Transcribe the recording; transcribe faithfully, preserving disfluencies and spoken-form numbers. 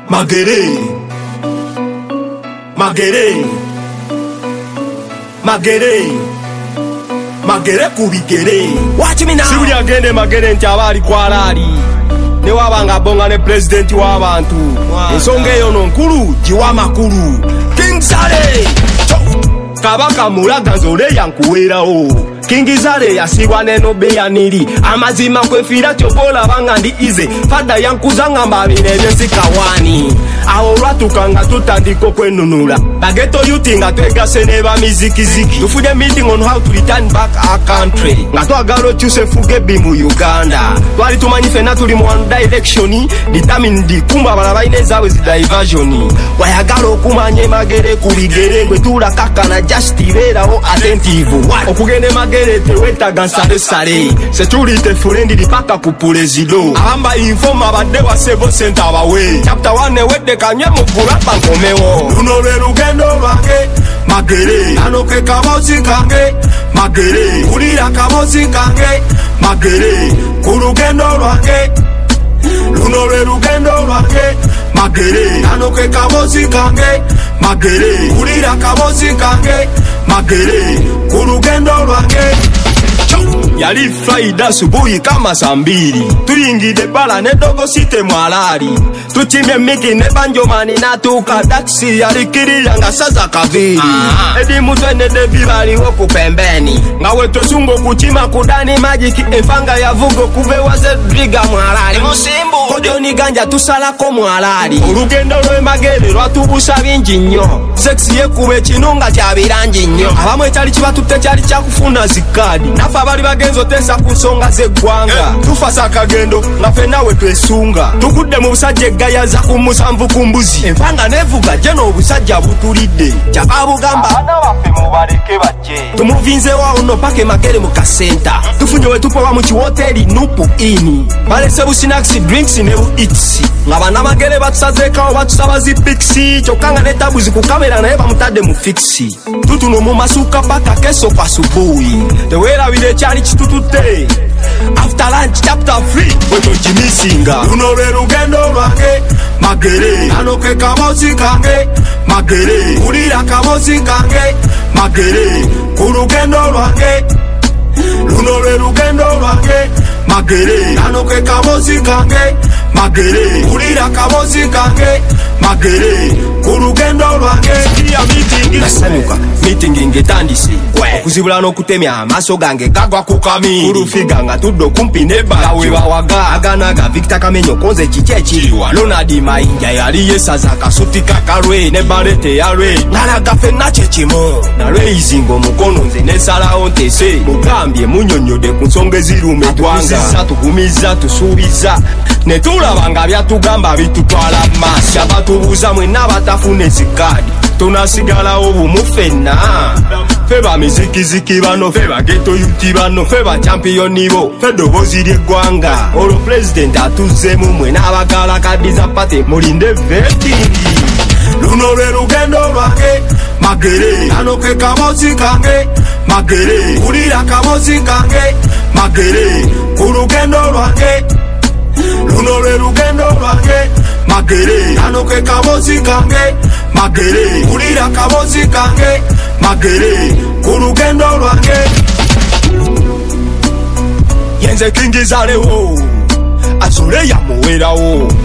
Magere, Magere, Magere, Magere kubigere. Watch me now. Sibuli agende Magere nti abali kwalali. Ne wabanga bonga ne president w'abantu. Ensonga eyo nkulu jiwa makulu. King Sale. Kabaka mulaga nzole yankuwerawo. King Sale yasibwa neno beyaniri. Amazima kwefira chobola banga ndi ize. Fada yankuzanga mbabire byezikawani. Aho lwatukanga tutandiko kwenunula. Bageto yuti nga twegase neba mizikiziki. Tufuje meeting on how to return back our country. Nga twagalo chuse fuge bimu Uganda. Twali tumanyi fena tuli mu one direction. Determine di kumba balabaine zawe zi diversion. Wayagalo okumanye Magere kubigere. Gwe tula kaka na just ibera o attentive. Okugende Magere teweta gansale sale. Security fulendi di paka ku prezido. Abamba informa bade wa sebo center abawe. Chapter one wede kanye mukura bankomewo. Luno lwe lugendo lwange Magere. Anoke kabozi kange Magere. Kulira kabozi kange Magere. Kulugendo lwange. Luno lwe lugendo lwange Magere. Anoke kabozi kange Magere. Kulira kabozi kange Magere. Kulugendo lwange. Yali Friday asubuhi kama saa mbili. Tuyingide bala ne dogo site mwalali. Tuchimye miki ne banjomani natuka taxi yali kirira nga saza kaviri. Ah. Edi mutwe ne devibali woku pembeni. Nga weto sungo kuchima kudani majiki efanga ya vugo kuve waze driga mwalali. Musimbu. Kodoni ganja tusalako mwalali. Urugendo lwe Magere lwatubusa bingi nnyo. Sexy ye kube chinunga kya birangi nnyo. Abamwe chali chibatute chali chakufuna zikadi. Nafa bali bagenzo tesa kusonga zeggwanga. Tufasa akagendo nga fena we twesunga. Tukudde mu busajja eggaya za kumusanvu kumbuzi. Enfanga nevuga jeno obusajja butulidde. Kyababugamba abana baffe mubaleke bajje. Tumuvinze wao no pake Magere mu kasenta. Tufunye we tupowa mu kiwoteri Nupu Ini. Balese bu snacks drinks ne bu eats. Ngabana Magere batusazeka batusaba zi pixi. Chokanga ne tabuzi ku kamera naye bamutadde mu fixi. Tutuno mu masuka paka keso kwa subuhi. Tewera bile chali chitutute. After lunch chapter three weto jimisinga. Luno lwe lugendo lwange Magere. Anoke kabozi kange Magere. Kulira kabozi kange Magere. Kulugendo lwange. Luno lwe lugendo lwange Magere. Anoke kabozi kange Magere. Kulira kabozi kange Magere. Kulugendo lwange. Sikia meeting nasanyuka meeting ingetandise. Okuzibula n'okutemya amaaso gange gagwa ku kamiri. Kurufiga nga tuddo kumpi ne bawe bawaga. Aganaga Victor Kamenyo konze kiki ekiriwa. Ronald Mayinja yali yesaza akasuti kakalwe ne barete yalwe. Nalaga fenna kyekimo. Nalweyizinga omukono nze nesalawo ntese. Mugambye munyonyode ku nsonga eziruma eggwanga. Tugumiza tusuubiza. Ne tulaba nga byatugamba bitutwala maaso. Abatubuuza mwenna batafuna zikadi. Tunasigalawo bumu fenna. Feba mizikiziki bano, feba geto yuti bano, feba championi bo, fedo bozi ly'eggwanga. Olo president atuze mumwe n'abagala kadiza pate mulinde vetingi. Luno lwe lugendo lwange Magere. Anoke kabozi kange Magere. Kulira kabozi kange Magere. Kulugendo lwange. Luno lwe lugendo lwange Magere. Anoke kabozi kange Magere. Kulira kabozi kange Magere. Kulugendo lwange. Yenze King Sale wo Azule ya muwerawo.